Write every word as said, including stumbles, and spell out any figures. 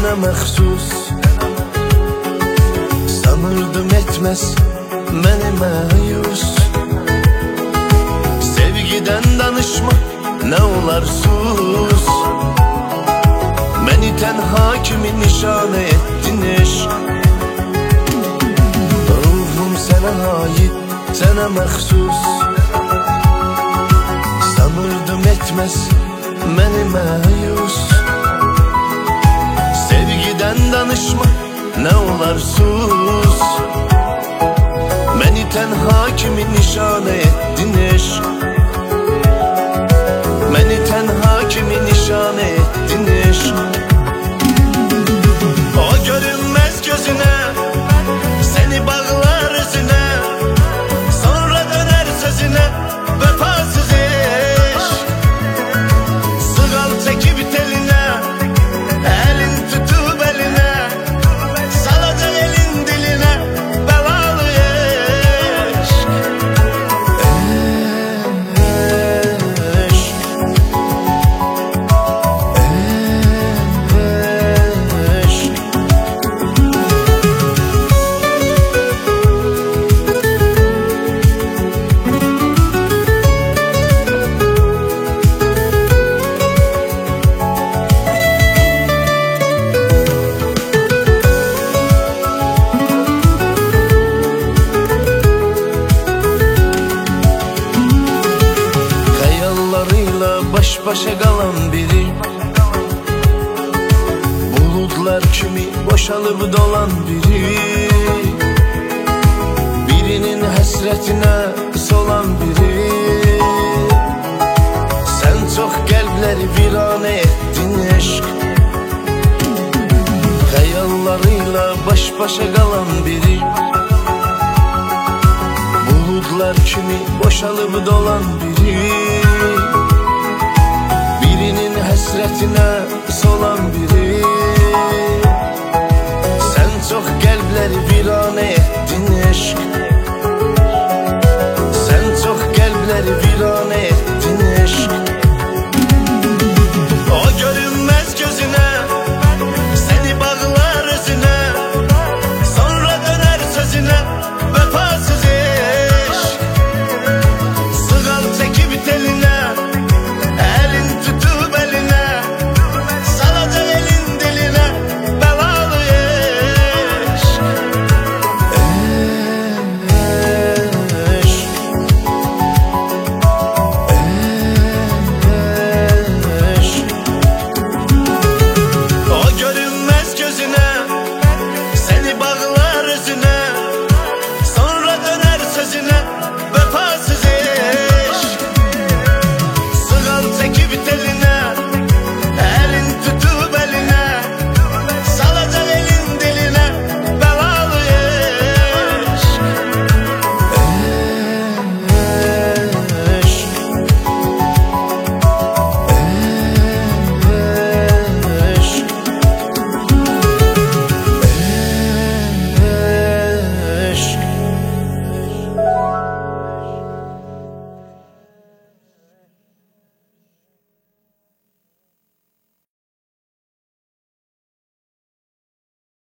sənə məxsus. Sanırdım etməz məni məyus. Sevgiden danışma nə olar sus. Məni tənha kimi nişanə etdin eşq. Ruhum sənə aid, sənə məxsus. Sanırdım etməz məni məyus. Sevgiden danışma nə olar sus. Məni tənha kimi nişanə etdin eşq. Məni tənha kimi nişanə etdin eşq. O görünməz gözünə səni bağlar özünə, sonra dönər sözünə vəfasız eşq. Sığal çəkib telinə, əlin tutub əlinə, salacaq elin dilinə bəlalı eşq. Eşq, eşq. Xəyallarıyla baş başa qalan biri, buludlar kimi boşalıb dolan biri, birinin həsrətinə solan biri. Sən çox qəlbləri viranə etdin eşq. Xəyallarıyla baş başa qalan biri, buludlar kimi boşalıb dolan biri, birinin həsrətinə solan biri. Sən çox qəlbləri viranə etdin